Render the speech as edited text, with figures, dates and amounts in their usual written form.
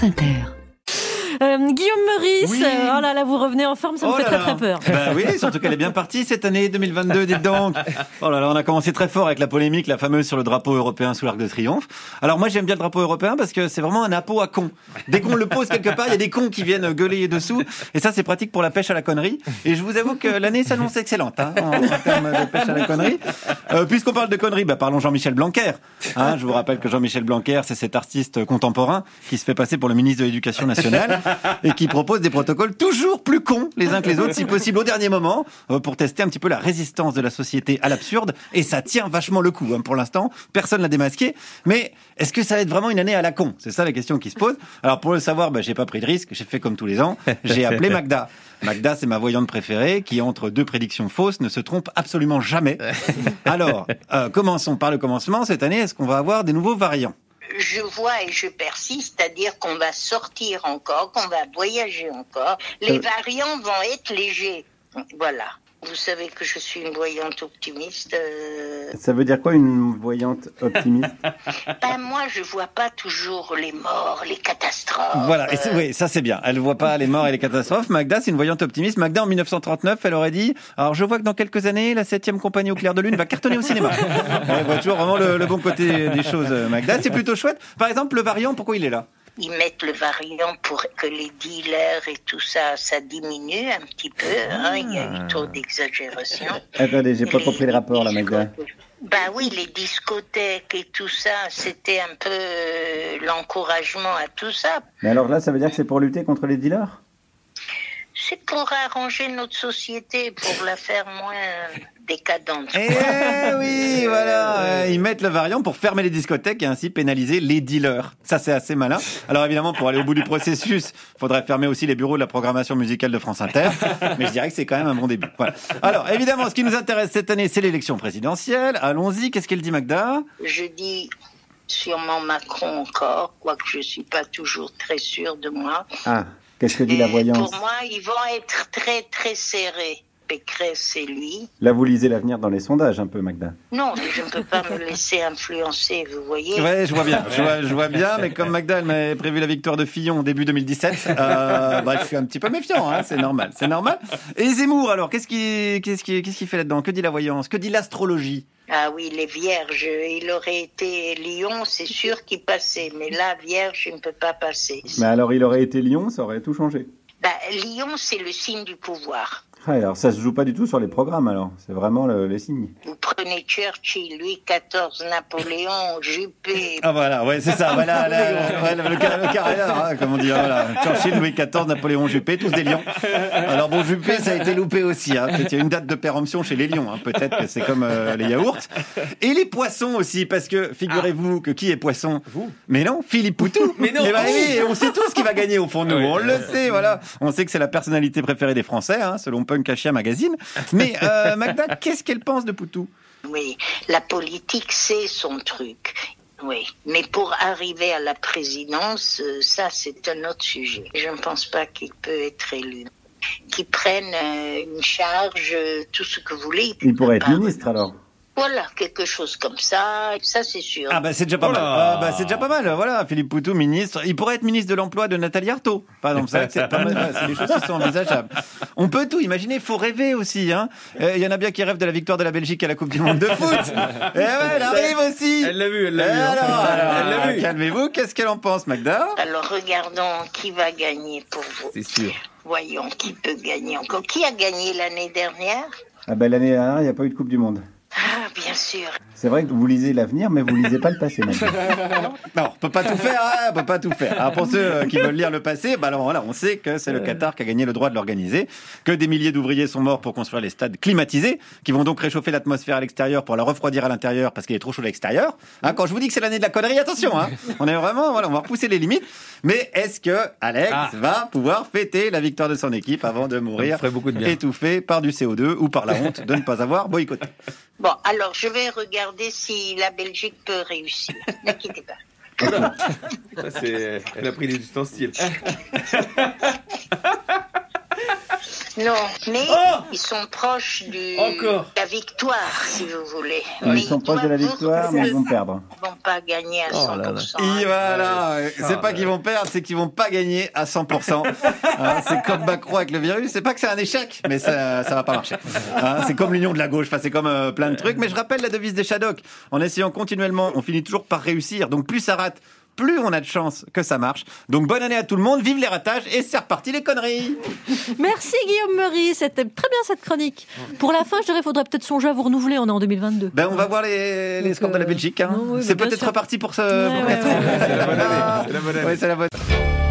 France Inter. Guillaume Meurice, Oui. oh là là, vous revenez en forme, ça me fait très très peur. Bah oui, surtout qu'elle est bien partie cette année 2022, dites donc. Oh là là, on a commencé très fort avec la polémique, la fameuse sur le drapeau européen sous l'Arc de Triomphe. Alors moi j'aime bien le drapeau européen parce que c'est vraiment un appôt à cons. Dès qu'on le pose quelque part, il y a des cons qui viennent gueuler dessous. Et ça c'est pratique pour la pêche à la connerie. Et je vous avoue que l'année s'annonce excellente en termes de pêche à la connerie. Puisqu'on parle de conneries, parlons Jean-Michel Blanquer. Je vous rappelle que Jean-Michel Blanquer, c'est cet artiste contemporain qui se fait passer pour le ministre de l'Éducation nationale et qui propose des protocoles toujours plus cons les uns que les autres, si possible au dernier moment, pour tester un petit peu la résistance de la société à l'absurde. Et ça tient vachement le coup. Pour l'instant, personne l'a démasqué. Mais est-ce que ça va être vraiment une année à la con ? C'est ça la question qui se pose. Alors pour le savoir, j'ai pas pris de risque. J'ai fait comme tous les ans. J'ai appelé Magda. Magda, c'est ma voyante préférée qui, entre deux prédictions fausses, ne se trompe absolument jamais. Alors, commençons par le commencement. Cette année, est-ce qu'on va avoir des nouveaux variants ? Je vois et je persiste, c'est-à-dire qu'on va sortir encore, qu'on va voyager encore. Les variants vont être légers. Voilà. Vous savez que je suis une voyante optimiste. Ça veut dire quoi, une voyante optimiste ? Moi, je vois pas toujours les morts, les catastrophes. Voilà, et oui, ça c'est bien. Elle voit pas les morts et les catastrophes. Magda, c'est une voyante optimiste. Magda, en 1939, elle aurait dit « Alors, je vois que dans quelques années, la 7e compagnie au clair de lune va cartonner au cinéma. » Elle voit toujours vraiment le bon côté des choses, Magda. C'est plutôt chouette. Par exemple, le variant, pourquoi il est là ? Ils mettent le variant pour que les dealers et tout ça, ça diminue un petit peu. Il y a eu trop d'exagération. Attendez, j'ai pas compris le rapport là, Magda. Oui, les discothèques et tout ça, c'était un peu l'encouragement à tout ça. Mais alors là, ça veut dire que c'est pour lutter contre les dealers ? C'est pour arranger notre société, pour la faire moins décadente. Eh oui, voilà. Ils mettent le variant pour fermer les discothèques et ainsi pénaliser les dealers. Ça, c'est assez malin. Alors évidemment, pour aller au bout du processus, il faudrait fermer aussi les bureaux de la programmation musicale de France Inter. Mais je dirais que c'est quand même un bon début. Voilà. Alors évidemment, ce qui nous intéresse cette année, c'est l'élection présidentielle. Allons-y. Qu'est-ce qu'elle dit, Magda ? Je dis sûrement Macron encore, quoique je suis pas toujours très sûre de moi. Qu'est-ce que dit la voyance ? Pour moi, ils vont être très très serrés. Pécresse, c'est lui. Là, vous lisez l'avenir dans les sondages un peu, Magda. Non, je ne peux pas me laisser influencer, vous voyez. Ouais, je vois bien. Je vois bien, mais comme Magda, elle m'avait prévu la victoire de Fillon au début 2017, je suis un petit peu méfiant, c'est normal. Et Zemmour, alors, qu'est-ce qu'il fait là-dedans ? Que dit la voyance ? Que dit l'astrologie ? Ah oui, les vierges, il aurait été Lion, c'est sûr qu'il passait, mais là, vierge, il ne peut pas passer. Mais alors, il aurait été Lion, ça aurait tout changé. Lion, c'est le signe du pouvoir. Alors ça se joue pas du tout sur les programmes alors, c'est vraiment les signes. Vous prenez Churchill, Louis XIV, Napoléon, Juppé. Voilà, ouais, c'est ça, voilà, le carrière, comme on dit, voilà. Churchill, Louis XIV, Napoléon, Juppé, tous des lions. Alors bon, Juppé, ça a été loupé aussi, peut-être il y a une date de péremption chez les lions, peut-être que c'est comme les yaourts. Et les poissons aussi, parce que figurez-vous que qui est poisson ? Vous ? Mais non, Philippe Poutou. Mais non. Oui, on sait tous qui va gagner au fond de nous, on le sait, voilà. On sait que c'est la personnalité préférée des Français, selon Punk Achia Magazine. Mais Magda, qu'est-ce qu'elle pense de Poutou ? Oui, la politique, c'est son truc. Oui, mais pour arriver à la présidence, ça, c'est un autre sujet. Je ne pense pas qu'il peut être élu. Qu'il prenne une charge, tout ce que vous voulez. Il pourrait être ministre alors. Voilà, quelque chose comme ça c'est sûr. C'est déjà pas mal. C'est déjà pas mal. Voilà, Philippe Poutou, ministre. Il pourrait être ministre de l'emploi de Nathalie Arthaud. Par exemple, c'est pas mal. C'est des choses qui sont envisageables. On peut tout imaginer. Faut rêver aussi. Il y en a bien qui rêvent de la victoire de la Belgique à la Coupe du Monde de foot. Et ouais, elle arrive aussi. Elle l'a vu. Elle l'a vu. Calmez-vous. Qu'est-ce qu'elle en pense, Magda ? Alors, regardons qui va gagner pour vous. C'est sûr. Voyons qui peut gagner encore. Qui a gagné l'année dernière ? L'année dernière, il n'y a pas eu de Coupe du Monde. Bien sûr. C'est vrai que vous lisez l'avenir, mais vous lisez pas le passé. Non, on peut pas tout faire. On peut pas tout faire. Alors pour ceux qui veulent lire le passé, alors voilà, on sait que c'est le Qatar qui a gagné le droit de l'organiser, que des milliers d'ouvriers sont morts pour construire les stades climatisés, qui vont donc réchauffer l'atmosphère à l'extérieur pour la refroidir à l'intérieur parce qu'il est trop chaud à l'extérieur. Quand je vous dis que c'est l'année de la connerie, attention. On est vraiment, on va repousser les limites. Mais est-ce que Alex va pouvoir fêter la victoire de son équipe avant de mourir étouffé par du CO2 ou par la honte de ne pas avoir boycotté? Bon, alors je vais regarder si la Belgique peut réussir. Ne quittez pas. Voilà. Elle a pris des ustensiles. Non, mais ils sont proches de la victoire, si vous voulez. Ils sont proches de la victoire, mais ils vont perdre. Ils vont pas gagner à 100%. Et voilà, c'est pas qu'ils vont perdre, c'est qu'ils vont pas gagner à 100%. C'est comme Macron avec le virus, c'est pas que c'est un échec, mais ça va pas marcher. C'est comme l'union de la gauche, c'est comme plein de trucs. Mais je rappelle la devise des Shadocks. En essayant continuellement, on finit toujours par réussir. Donc plus ça rate, plus on a de chance que ça marche. Donc bonne année à tout le monde, vive les ratages et c'est reparti les conneries. Merci Guillaume Meurice, c'était très bien cette chronique. Pour la fin, je dirais, il faudrait peut-être songer à vous renouveler, on est en 2022. On va voir les scores de la Belgique. Oui, c'est peut-être reparti pour ce... Ouais. C'est la bonne année. C'est la bonne année.